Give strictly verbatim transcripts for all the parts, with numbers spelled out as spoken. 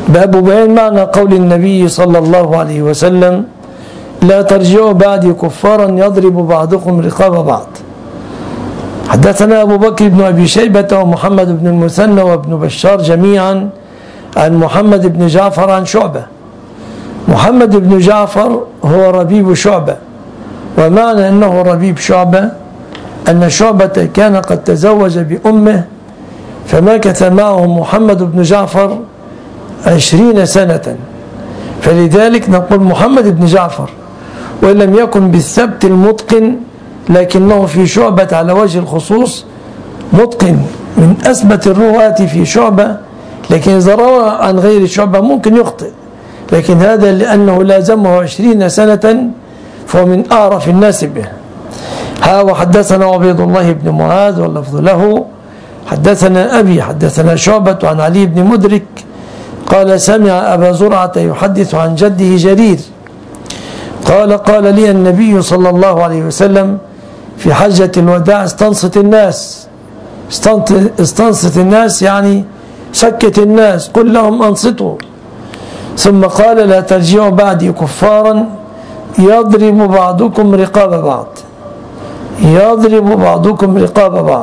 باب بيان معنى قول النبي صلى الله عليه وسلم: لا ترجعوا بعدي كفارا يضرب بعضكم رقاب بعض. حدثنا أبو بكر بن أبي شيبة ومحمد بن المثنى وابن بشار جميعا عن محمد بن جعفر عن شعبة. محمد بن جعفر هو ربيب شعبة، ومعنى أنه ربيب شعبة أن شعبة كان قد تزوج بأمه، فمكث معه محمد بن جعفر عشرين سنة، فلذلك نقول محمد بن جعفر، وإن لم يكن بالثبت المتقن لكنه في شعبة على وجه الخصوص متقن من أثبت الرواة في شعبة، لكن إذا روى عن غير شعبة ممكن يخطئ، لكن هذا لأنه لازمه عشرين سنة فهو من أعرف الناس به. ها وحدثنا عبيد الله بن معاذ واللفظ له حدثنا أبي حدثنا شعبة عن علي بن مدرك قال: سمع أبا زرعة يحدث عن جده جرير قال: قال لي النبي صلى الله عليه وسلم في حجة الوداع: استنصت الناس، استنصت الناس يعني سكت الناس، قل لهم أنصتوا. ثم قال: لا ترجعوا بعدي كفارا يضرب بعضكم رقاب بعض، يضرب بعضكم رقاب بعض.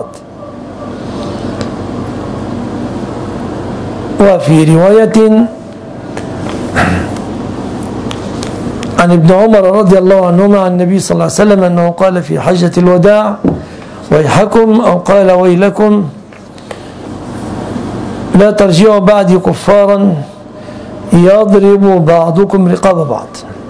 وفي رواية عن ابن عمر رضي الله عنهما عن النبي صلى الله عليه وسلم أنه قال في حجة الوداع: ويحكم، أو قال: ويلكم، لا ترجعوا بعدي كفارا يضرب بعضكم رقاب بعض.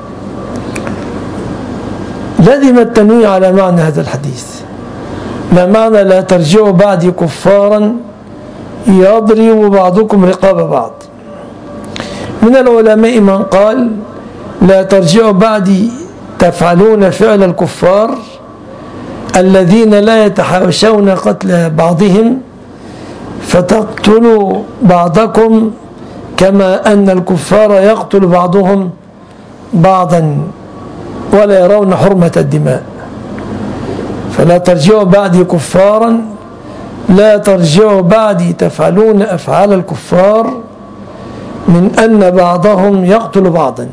لازم التنويه على معنى هذا الحديث، ما معنى لا ترجعوا بعدي كفارا يضرب بعضكم رقاب بعض؟ من العلماء من قال: لا ترجعوا بعدي تفعلون فعل الكفار الذين لا يتحاشون قتل بعضهم فتقتلوا بعضكم كما أن الكفار يقتل بعضهم بعضا ولا يرون حرمة الدماء. فلا ترجعوا بعدي كفارا، لا ترجعوا بعدي تفعلون أفعال الكفار من أن بعضهم يقتل بعضا.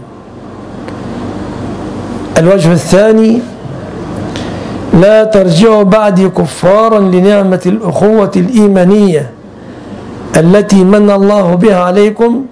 الوجه الثاني: لا ترجعوا بعدي كفارا لنعمة الأخوة الإيمانية التي من الله بها عليكم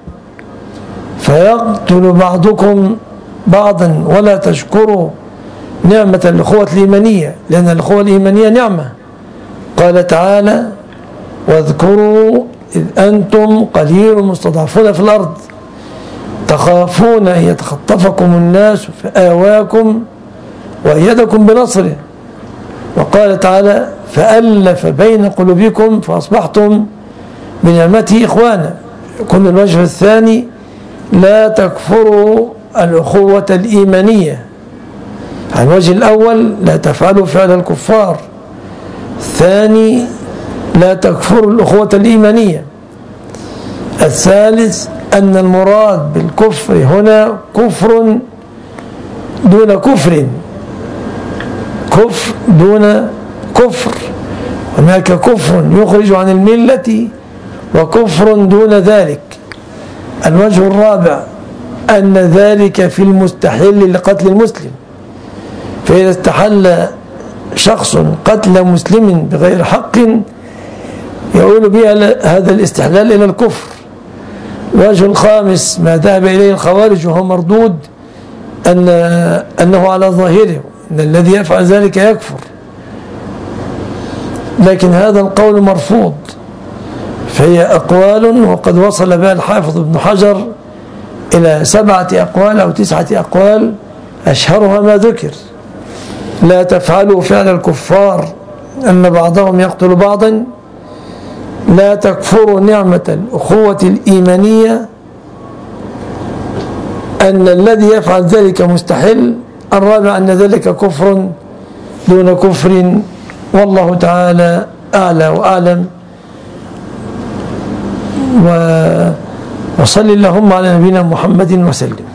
فيقتل بعضكم بعضا ولا تشكروا نعمة الأخوة الإيمانية، لأن الأخوة الإيمانية نعمة. قال تعالى: واذكروا إذ أنتم قليل مستضعفون في الأرض تخافون أن يتخطفكم الناس فآواكم وأيدكم بنصره. وقال تعالى: فألف بين قلوبكم فأصبحتم بنعمته إخوانا. يكون الوجه الثاني: لا تكفروا الأخوة الإيمانية. على الوجه الأول: لا تفعلوا فعل الكفار. الثاني: لا تكفروا الأخوة الإيمانية. الثالث: أن المراد بالكفر هنا كفر دون كفر، كفر دون كفر. هناك كفر يخرج عن الملة وكفر دون ذلك. الوجه الرابع: أن ذلك في المستحل لقتل المسلم، فإذا استحل شخص قتل مسلم بغير حق يؤول بها هذا الاستحلال إلى الكفر. الوجه الخامس: ما ذهب إليه الخوارج وهو مردود، أن أنه على ظاهره أن الذي يفعل ذلك يكفر، لكن هذا القول مرفوض. فهي أقوال وقد وصل بها الحافظ ابن حجر إلى سبعة أقوال أو تسعة أقوال، أشهرها ما ذكر: لا تفعلوا فعل الكفار أن بعضهم يقتل بعضا، لا تكفروا نعمة الأخوة الإيمانية أن الذي يفعل ذلك مستحل، الرابع أن ذلك كفر دون كفر. والله تعالى أعلى وأعلم. وصل اللهم على نبينا محمد وسلم.